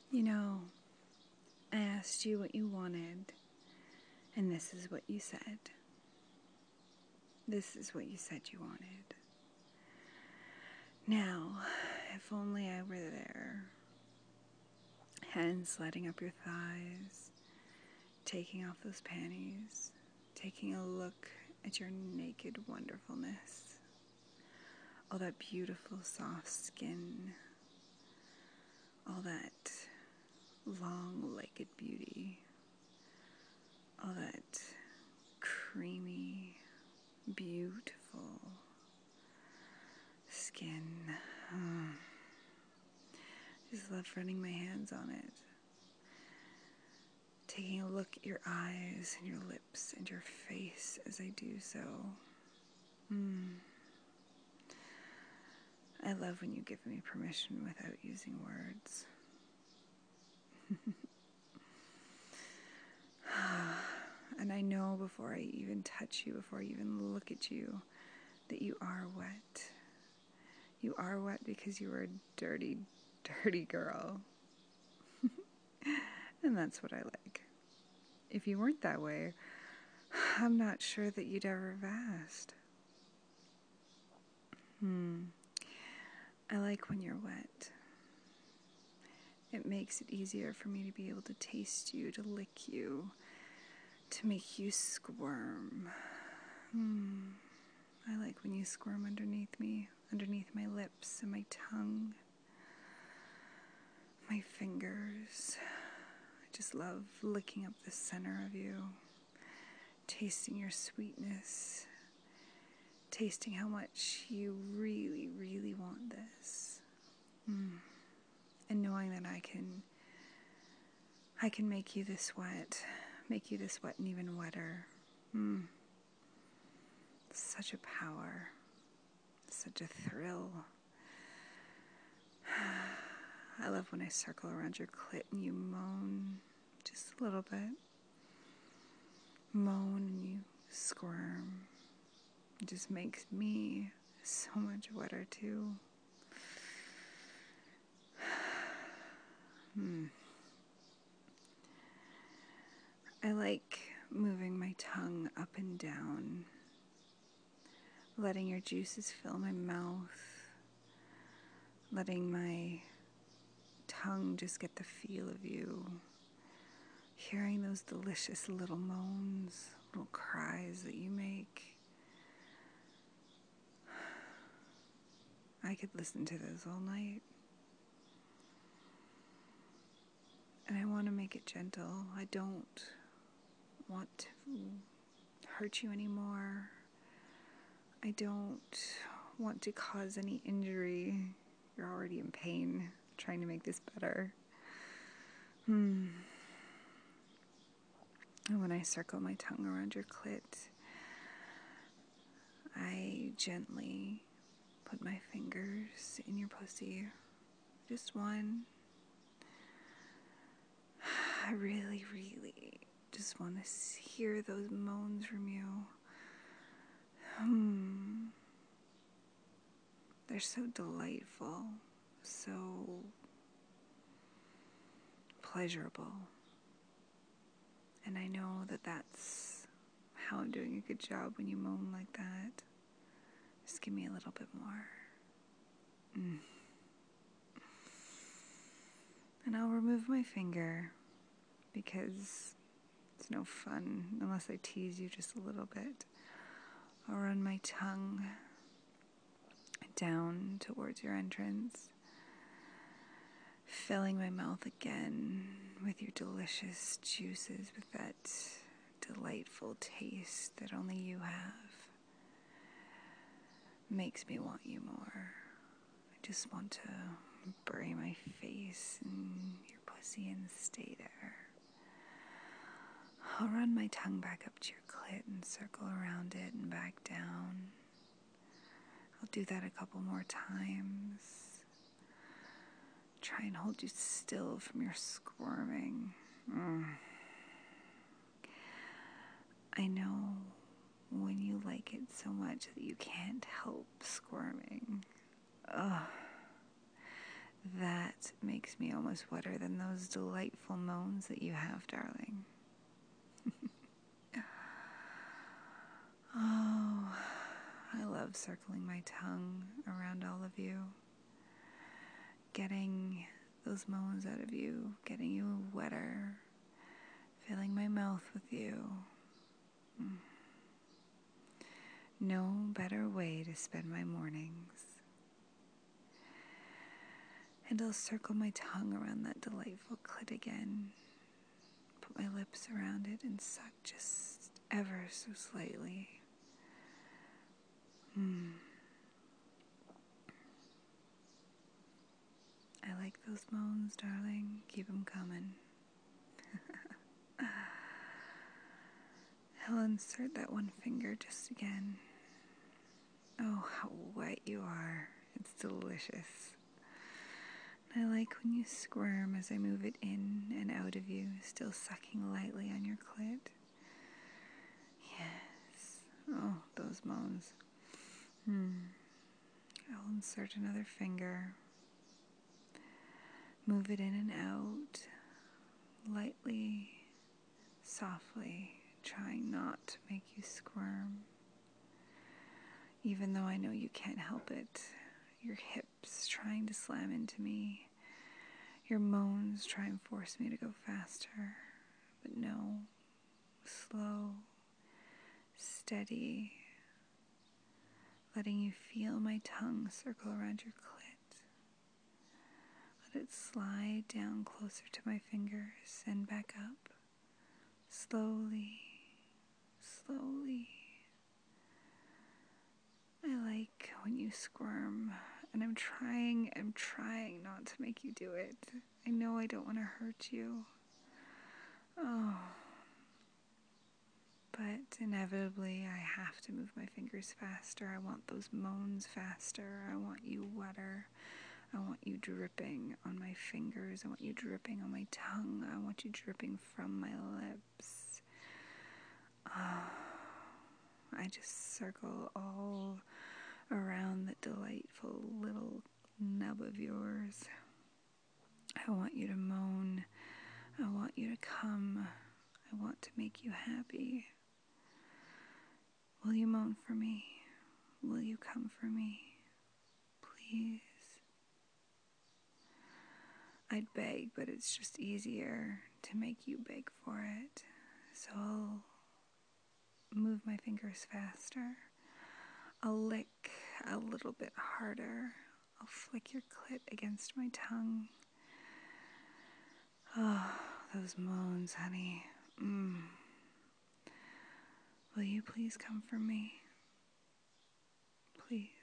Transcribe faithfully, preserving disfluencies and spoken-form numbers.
You know, I asked you what you wanted, and this is what you said. This is what you said you wanted. Now, if only I were there, hands sliding up your thighs, taking off those panties, taking a look at your naked wonderfulness, all that beautiful soft skin, all that long-legged beauty, all that creamy, beautiful skin. Oh. Just love running my hands on it. Taking a look at your eyes and your lips and your face as I do so. Mm. I love when you give me permission without using words. And I know before I even touch you, before I even look at you, that you are wet. You are wet because you are a dirty, dirty girl. And that's what I like. If you weren't that way, I'm not sure that you'd ever have asked. Hmm. I like when you're wet. It makes it easier for me to be able to taste you, to lick you, to make you squirm. Hmm. I like when you squirm underneath me, underneath my lips and my tongue, my fingers. I just love licking up the center of you, tasting your sweetness, tasting how much you really, really want this. Mm. And knowing that I can, I can make you this wet, make you this wet and even wetter. Mm. Such a power, such a thrill. I love when I circle around your clit and you moan just a little bit. Moan and you squirm. It just makes me so much wetter too. Hmm. I like moving my tongue up and down, letting your juices fill my mouth, letting my tongue just get the feel of you, hearing those delicious little moans, little cries that you make. I could listen to those all night. And I want to make it gentle. I don't want to hurt you anymore. I don't want to cause any injury. You're already in pain, trying to make this better. Hmm. And when I circle my tongue around your clit, I gently put my fingers in your pussy. Just one. I really, really just want to hear those moans from you. Hmm. They're so delightful, so pleasurable. And I know that that's how I'm doing a good job when you moan like that. Just give me a little bit more. Mm. And I'll remove my finger because it's no fun unless I tease you just a little bit. I'll run my tongue down towards your entrance, filling my mouth again with your delicious juices, with that delightful taste that only you have. Makes me want you more. I just want to bury my face in your pussy and stay there. I'll run my tongue back up to your clit and circle around it and back down. I'll do that a couple more times. Try and hold you still from your squirming. Mm. I know when you like it so much that you can't help squirming. Ugh. That makes me almost wetter than those delightful moans that you have, darling. Oh, I love circling my tongue around all of you, getting those moans out of you, getting you wetter, filling my mouth with you. Mm. No better way to spend my mornings. And I'll circle my tongue around that delightful clit again, put my lips around it and suck just ever so slightly. Mm. I like those moans, darling. Keep them coming. I'll insert that one finger just again. Oh, how wet you are. It's delicious. And I like when you squirm as I move it in and out of you, still sucking lightly on your clit. Yes. Oh, those moans. Hmm. I'll insert another finger. Move it in and out, lightly, softly, trying not to make you squirm. Even though I know you can't help it. Your hips trying to slam into me. Your moans try and force me to go faster. But no, slow, steady, letting you feel my tongue circle around your clit. Let it slide down closer to my fingers and back up. Slowly, slowly. I like when you squirm, and I'm trying, I'm trying not to make you do it. I know I don't want to hurt you. Oh. But inevitably, I have to move my fingers faster. I want those moans faster. I want you wetter. I want you dripping on my fingers. I want you dripping on my tongue. I want you dripping from my lips. Oh. I just circle all around that delightful little nub of yours. I want you to moan. I want you to come. I want to make you happy. Will you moan for me? Will you come for me? Please. I'd beg, but it's just easier to make you beg for it. So I'll move my fingers faster. I'll lick a little bit harder. I'll flick your clit against my tongue. Oh, those moans, honey. Mm. Will you please come for me? Please.